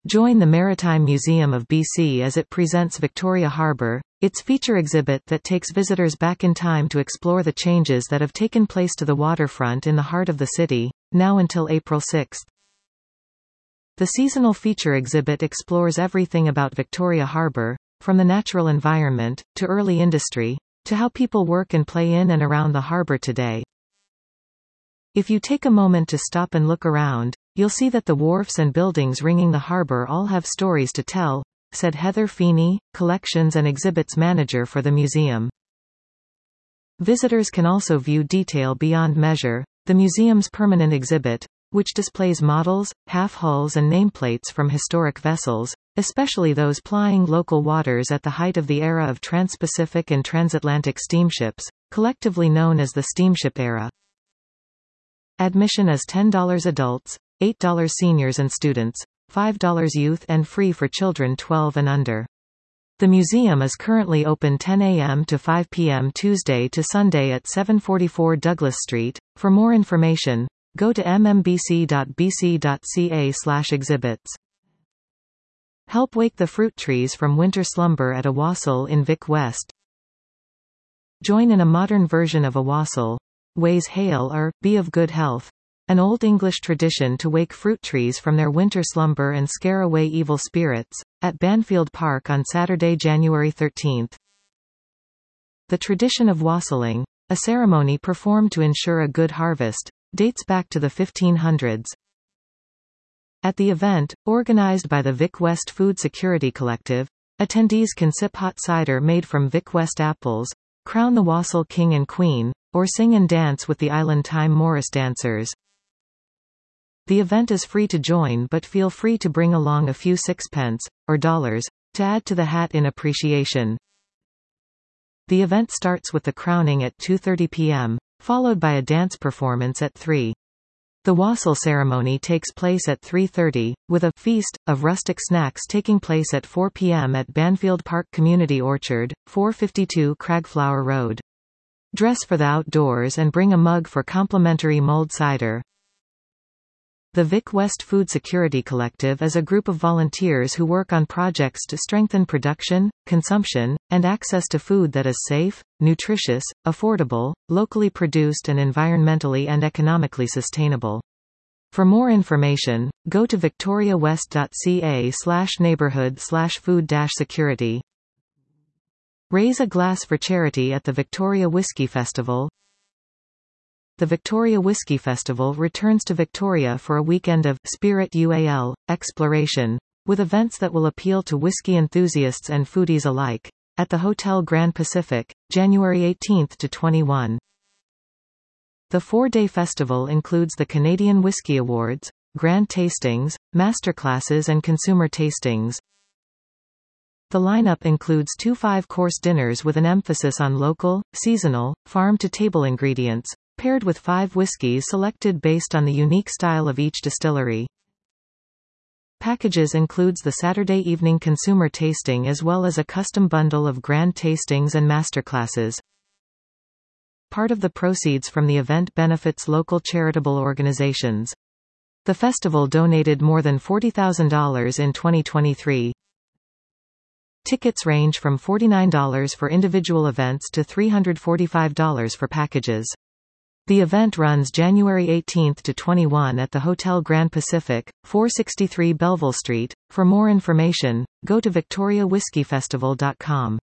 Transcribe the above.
Join the Maritime Museum of BC as it presents Victoria Harbour, its feature exhibit that takes visitors back in time to explore the changes that have taken place to the waterfront in the heart of the city, now until April 6. The seasonal feature exhibit explores everything about Victoria Harbour, from the natural environment, to early industry, to how people work and play in and around the harbour today. If you take a moment to stop and look around, you'll see that the wharfs and buildings ringing the harbour all have stories to tell, said Heather Feeney, Collections and Exhibits Manager for the museum. Visitors can also view Detail Beyond Measure, the museum's permanent exhibit, which displays models, half-hulls and nameplates from historic vessels, especially those plying local waters at the height of the era of Trans-Pacific and Transatlantic steamships, collectively known as the steamship era. Admission is $10 adults, $8 seniors and students, $5 youth and free for children 12 and under. The museum is currently open 10 a.m. to 5 p.m. Tuesday to Sunday at 744 Douglas Street. For more information, go to mmbc.bc.ca/exhibits. Help wake the fruit trees from winter slumber at a wassail in Vic West. Join in a modern version of a wassail, Ways Hail or, Be of Good Health, an Old English tradition to wake fruit trees from their winter slumber and scare away evil spirits, at Banfield Park on Saturday, January 13. The tradition of wassailing, a ceremony performed to ensure a good harvest, dates back to the 1500s. At the event, organized by the Vic West Food Security Collective, attendees can sip hot cider made from Vic West apples, crown the wassail king and queen, or sing and dance with the Island Time Morris dancers. The event is free to join, but feel free to bring along a few sixpence, or dollars, to add to the hat in appreciation. The event starts with the crowning at 2:30 p.m., followed by a dance performance at 3. The wassail ceremony takes place at 3:30, with a feast of rustic snacks taking place at 4 p.m. at Banfield Park Community Orchard, 452 Cragflower Road. Dress for the outdoors and bring a mug for complimentary mulled cider. The Vic West Food Security Collective is a group of volunteers who work on projects to strengthen production, consumption, and access to food that is safe, nutritious, affordable, locally produced and environmentally and economically sustainable. For more information, go to victoriawest.ca/neighborhood/food-security. Raise a glass for charity at the Victoria Whiskey Festival. The Victoria Whiskey Festival returns to Victoria for a weekend of Spirit UAL exploration, with events that will appeal to whiskey enthusiasts and foodies alike, at the Hotel Grand Pacific, January 18 to 21. The 4-day festival includes the Canadian Whisky Awards, grand tastings, masterclasses and consumer tastings. The lineup includes 2 5-course dinners with an emphasis on local, seasonal, farm-to-table ingredients, paired with 5 whiskies selected based on the unique style of each distillery. Packages includes the Saturday evening consumer tasting as well as a custom bundle of grand tastings and masterclasses. Part of the proceeds from the event benefits local charitable organizations. The festival donated more than $40,000 in 2023. Tickets range from $49 for individual events to $345 for packages. The event runs January 18 to 21 at the Hotel Grand Pacific, 463 Belleville Street. For more information, go to victoriawhiskeyfestival.com.